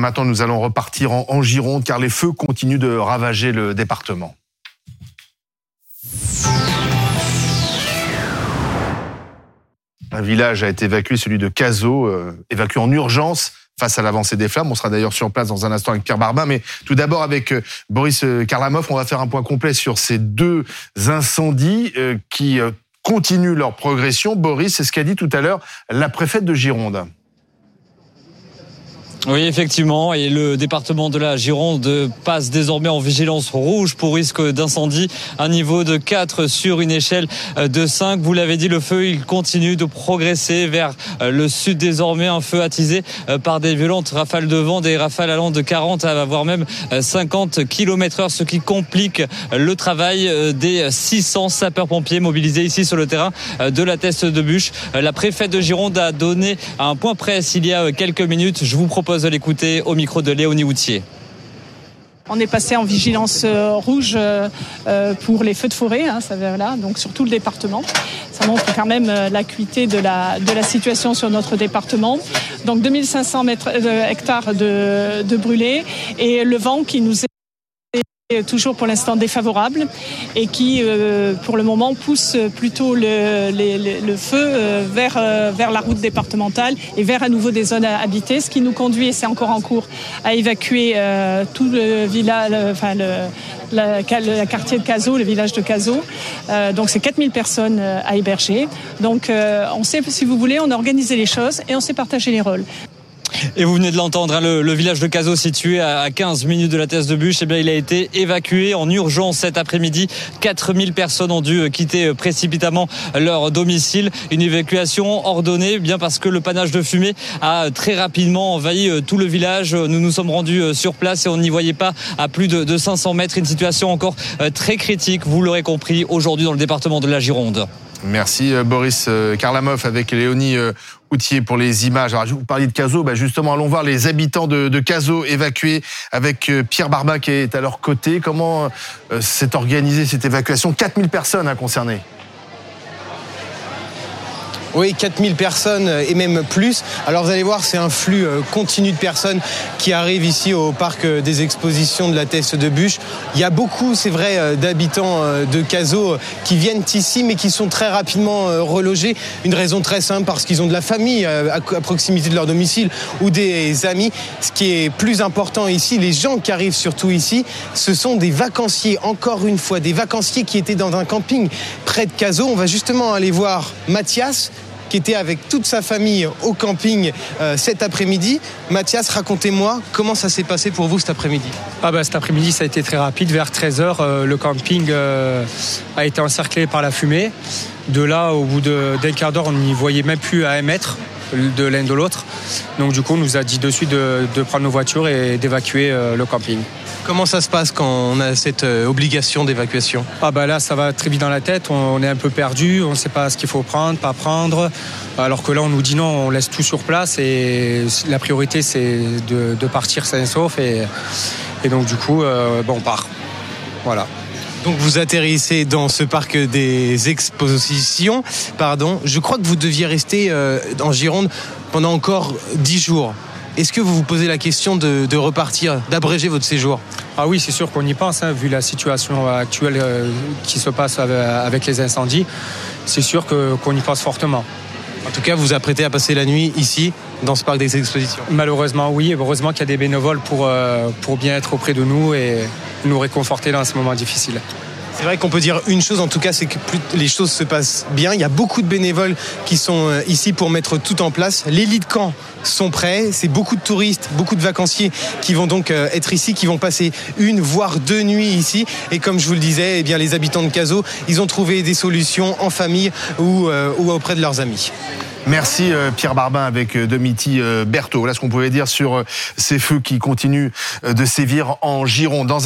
Maintenant, nous allons repartir en Gironde car les feux continuent de ravager le département. Un village a été évacué, celui de Cazaux, évacué en urgence face à l'avancée des flammes. On sera d'ailleurs sur place dans un instant avec Pierre Barbin. Mais tout d'abord avec Boris Karlamov, on va faire un point complet sur ces deux incendies qui continuent leur progression. Boris, c'est ce qu'a dit tout à l'heure la préfète de Gironde. Oui, effectivement, et le département de la Gironde passe désormais en vigilance rouge pour risque d'incendie, un niveau de 4 sur une échelle de 5. Vous l'avez dit, le feu, il continue de progresser vers le sud désormais, un feu attisé par des violentes rafales de vent, des rafales allant de 40 à voire même 50 km/h, ce qui complique le travail des 600 sapeurs-pompiers mobilisés ici sur le terrain de la Teste de Buch. La préfète de Gironde a donné un point presse il y a quelques minutes. Je vous propose de l'écouter au micro de Léonie Houtier. On est passé en vigilance rouge pour les feux de forêt, donc sur tout le département. Ça montre quand même l'acuité de la situation sur notre département. Donc 2500 hectares de brûlés et le vent qui nous est toujours pour l'instant défavorable et qui pour le moment pousse plutôt le feu vers la route départementale et vers à nouveau des zones habitées, ce qui nous conduit, et c'est encore en cours, à évacuer tout le village, le quartier de Cazaux, le village de Cazaux. Donc c'est 4000 personnes à héberger. Donc on sait, si vous voulez, on a organisé les choses et on sait partager les rôles. Et vous venez de l'entendre, le village de Cazaux situé à 15 minutes de la Teste de Buch, il a été évacué en urgence cet après-midi. 4000 personnes ont dû quitter précipitamment leur domicile. Une évacuation ordonnée, bien parce que le panache de fumée a très rapidement envahi tout le village. Nous nous sommes rendus sur place et on n'y voyait pas à plus de 500 mètres. Une situation encore très critique, vous l'aurez compris, aujourd'hui dans le département de la Gironde. Merci Boris Karlamov avec Léonie Houtier pour les images. Alors, vous parliez de Cazaux, justement, allons voir les habitants de Cazaux évacués avec Pierre Barbin qui est à leur côté. Comment s'est organisée cette évacuation ? 4000 personnes concernées. Oui, 4000 personnes et même plus. Alors vous allez voir, c'est un flux continu de personnes qui arrivent ici au parc des expositions de la Teste de Buch. Il y a beaucoup, c'est vrai, d'habitants de Cazaux qui viennent ici, mais qui sont très rapidement relogés. Une raison très simple, parce qu'ils ont de la famille à proximité de leur domicile ou des amis. Ce qui est plus important ici, les gens qui arrivent surtout ici, ce sont des vacanciers. Encore une fois, des vacanciers qui étaient dans un camping près de Cazaux. On va justement aller voir Mathias, qui était avec toute sa famille au camping cet après-midi. Mathias, racontez-moi comment ça s'est passé pour vous cet après-midi. Cet après-midi, ça a été très rapide. Vers 13h, le camping a été encerclé par la fumée. De là, au bout d'un quart d'heure, on n'y voyait même plus à 1 mètre de l'un de l'autre. Donc du coup, on nous a dit de suite de prendre nos voitures et d'évacuer le camping. Comment ça se passe quand on a cette obligation d'évacuation ? Là, ça va très vite dans la tête. On est un peu perdu. On ne sait pas ce qu'il faut prendre, pas prendre. Alors que là, on nous dit non, on laisse tout sur place. Et la priorité, c'est de partir sain et sauf. Et donc, du coup, on part. Voilà. Donc vous atterrissez dans ce parc des expositions. Je crois que vous deviez rester en Gironde pendant encore 10 jours. Est-ce que vous vous posez la question de repartir, d'abréger votre séjour ? Ah oui, c'est sûr qu'on y pense, vu la situation actuelle qui se passe avec les incendies. C'est sûr qu'on y pense fortement. En tout cas, vous vous apprêtez à passer la nuit ici, dans ce parc des expositions ? Malheureusement, oui. Heureusement qu'il y a des bénévoles pour bien être auprès de nous et nous réconforter dans ce moment difficile. C'est vrai qu'on peut dire une chose, en tout cas, c'est que les choses se passent bien. Il y a beaucoup de bénévoles qui sont ici pour mettre tout en place. Les lits de camp sont prêts. C'est beaucoup de touristes, beaucoup de vacanciers qui vont donc être ici, qui vont passer 1 voire 2 nuits ici. Et comme je vous le disais, les habitants de Cazaux, ils ont trouvé des solutions en famille ou auprès de leurs amis. Merci Pierre Barbin avec Domiti Berthaud. Voilà ce qu'on pouvait dire sur ces feux qui continuent de sévir en Gironde.